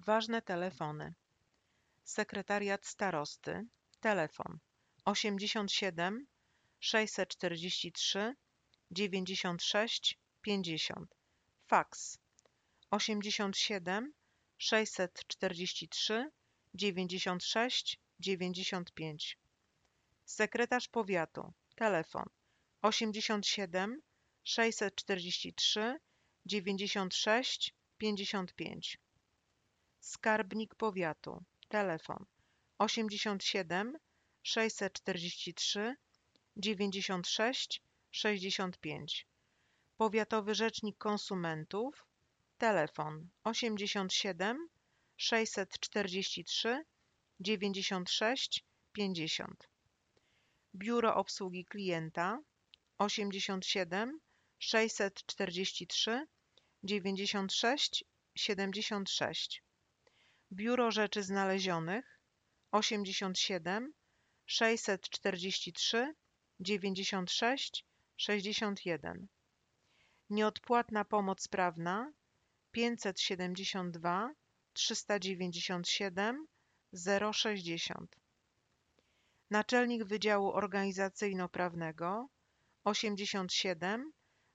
Ważne telefony. Sekretariat starosty. Telefon 87 643 96 50. Faks 87 643 96 95. Sekretarz powiatu. Telefon 87 643 96 55. Skarbnik powiatu. Telefon 87 643 96 65. Powiatowy rzecznik konsumentów. Telefon 87 643 96 50. Biuro obsługi klienta 87 643 96 76. Biuro Rzeczy Znalezionych 87 643 96 61. Nieodpłatna pomoc prawna 572 397 060. Naczelnik Wydziału Organizacyjno-Prawnego 87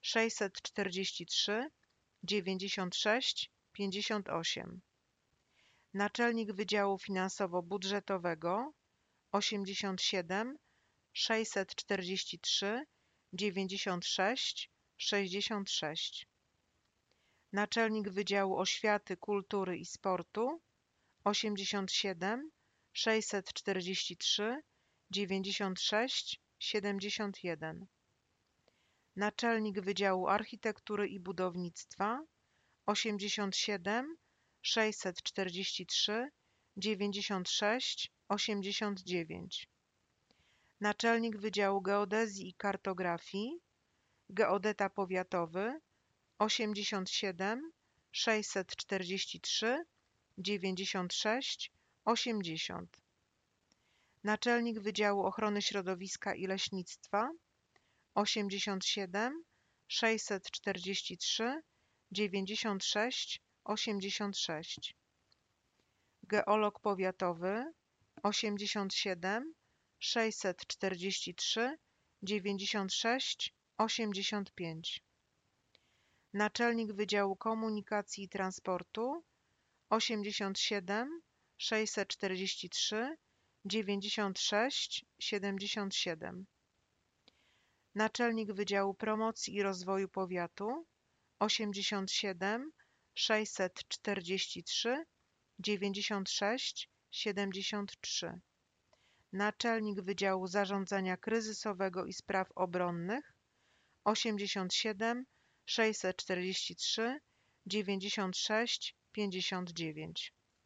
643 96 58. Naczelnik Wydziału Finansowo-Budżetowego 87 643 96 66. Naczelnik Wydziału Oświaty, Kultury i Sportu 87 643 96 71. Naczelnik Wydziału Architektury i Budownictwa 87 643 96 89. Naczelnik Wydziału Geodezji i Kartografii, geodeta powiatowy 87 643 96 80. Naczelnik Wydziału Ochrony Środowiska i Leśnictwa 87 643 96 86. Geolog powiatowy 87 643 96 85. Naczelnik Wydziału Komunikacji i Transportu 87 643 96 77. Naczelnik Wydziału Promocji i Rozwoju Powiatu 87 643 96 73. Naczelnik Wydziału Zarządzania Kryzysowego i Spraw Obronnych 87 643 96 59.